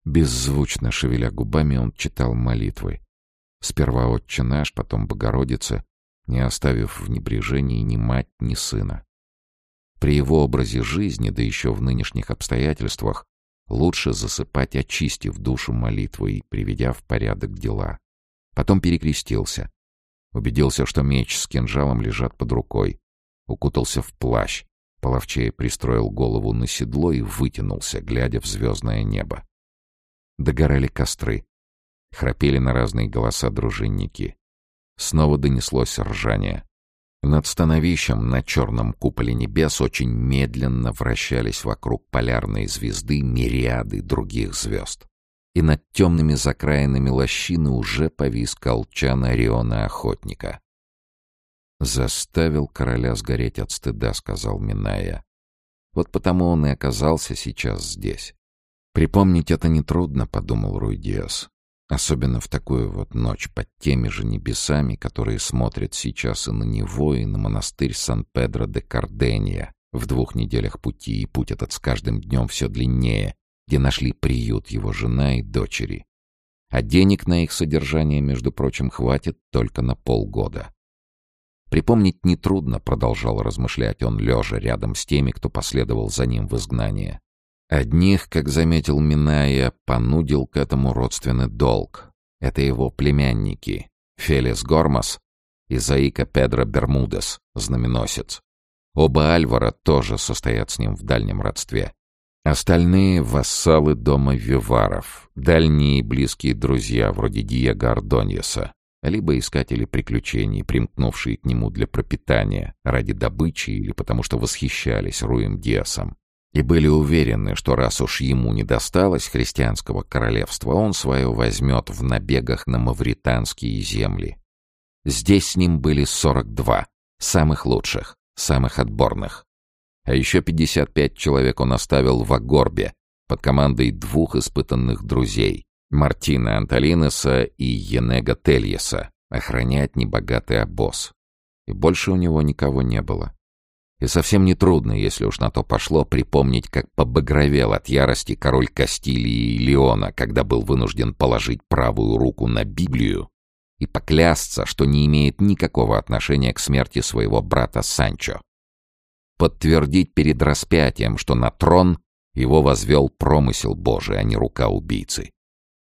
Беззвучно шевеля губами, он читал молитвы. Сперва «Отче наш», потом «Богородица», не оставив в небрежении ни мать, ни сына. При его образе жизни, да еще в нынешних обстоятельствах, лучше засыпать, очистив душу молитвой и приведя в порядок дела. Потом перекрестился. Убедился, что меч с кинжалом лежат под рукой. Укутался в плащ. Половчее пристроил голову на седло и вытянулся, глядя в звездное небо. Догорали костры. Храпели на разные голоса дружинники. Снова донеслось ржание. Над становищем на черном куполе небес очень медленно вращались вокруг полярной звезды мириады других звезд. И над темными закраинами лощины уже повис колчан Ориона Охотника. «Заставил короля сгореть от стыда», — сказал Миная. «Вот потому он и оказался сейчас здесь». «Припомнить это нетрудно», — подумал Руй-Диас. «Особенно в такую вот ночь под теми же небесами, которые смотрят сейчас и на него, и на монастырь Сан-Педро-де-Карденья в 2 неделях пути, и путь этот с каждым днем все длиннее, где нашли приют его жена и дочери. А денег на их содержание, между прочим, хватит только на полгода». «Припомнить нетрудно», — продолжал размышлять он, лежа рядом с теми, кто последовал за ним в изгнание. Одних, как заметил Миная, понудил к этому родственный долг. Это его племянники Фелис Гормас и Заика Педро Бермудес, знаменосец. Оба Альвара тоже состоят с ним в дальнем родстве. Остальные — вассалы дома Виваров, дальние и близкие друзья, вроде Диего Ордоньеса, либо искатели приключений, примкнувшие к нему для пропитания, ради добычи или потому что восхищались Руем Диасом. И были уверены, что раз уж ему не досталось христианского королевства, он свое возьмет в набегах на мавританские земли. Здесь с ним были 42, самых лучших, самых отборных. А еще 55 человек он оставил в Агорбе под командой 2 испытанных друзей — Мартина Анталинеса и Енега Тельеса — охранять небогатый обоз. И больше у него никого не было. И совсем нетрудно, если уж на то пошло, припомнить, как побагровел от ярости король Кастилии и Леона, когда был вынужден положить правую руку на Библию и поклясться, что не имеет никакого отношения к смерти своего брата Санчо. Подтвердить перед распятием, что на трон его возвел промысел Божий, а не рука убийцы.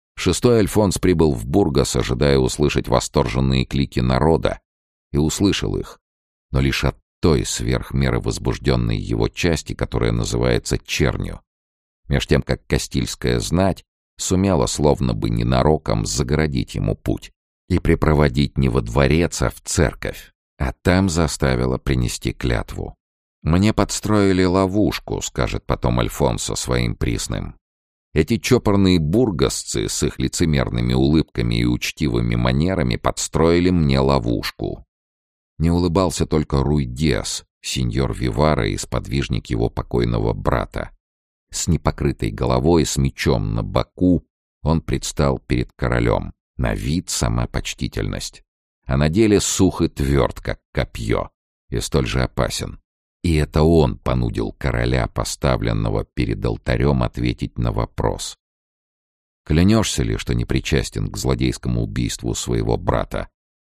6-й Альфонс прибыл в Бургас, ожидая услышать восторженные клики народа, и услышал их, но лишь от той сверх меры возбужденной его части, которая называется чернью, меж тем как Кастильская знать сумела словно бы ненароком загородить ему путь и припроводить не во дворец, а в церковь, а там заставила принести клятву. «Мне подстроили ловушку», — скажет потом Альфонсо своим присным. Эти чопорные бургасцы с их лицемерными улыбками и учтивыми манерами подстроили мне ловушку. Не улыбался только Руй-Диас, сеньор Вивара и сподвижник его покойного брата. С непокрытой головой, с мечом на боку, он предстал перед королем. На вид сама почтительность, а на деле сух и тверд, как копье, и столь же опасен. И это он понудил короля, поставленного перед алтарем, ответить на вопрос. «Клянешься ли, что не причастен к злодейскому убийству своего брата?»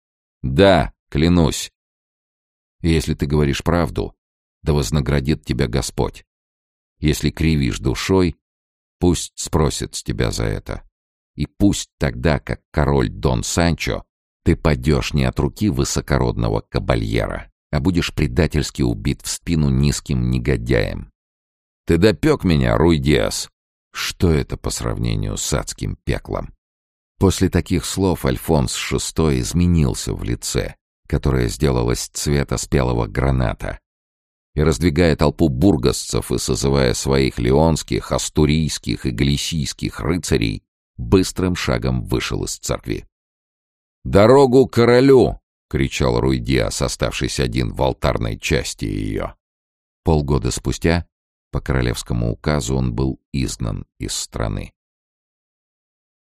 «Да, клянусь». «Если ты говоришь правду, да вознаградит тебя Господь. Если кривишь душой, пусть спросит с тебя за это. И пусть тогда, как король Дон Санчо, ты падешь не от руки высокородного кабальера, а будешь предательски убит в спину низким негодяем. Ты допек меня, Руй-Диас!» Что это по сравнению с адским пеклом? После таких слов Альфонс VI изменился в лице, которое сделалось цвета спелого граната, и, раздвигая толпу бургасцев и созывая своих леонских, астурийских и галисийских рыцарей, быстрым шагом вышел из церкви. «Дорогу королю!» — кричал Руй-Диас, оставшись один в алтарной части ее. Полгода спустя, по королевскому указу, он был изгнан из страны.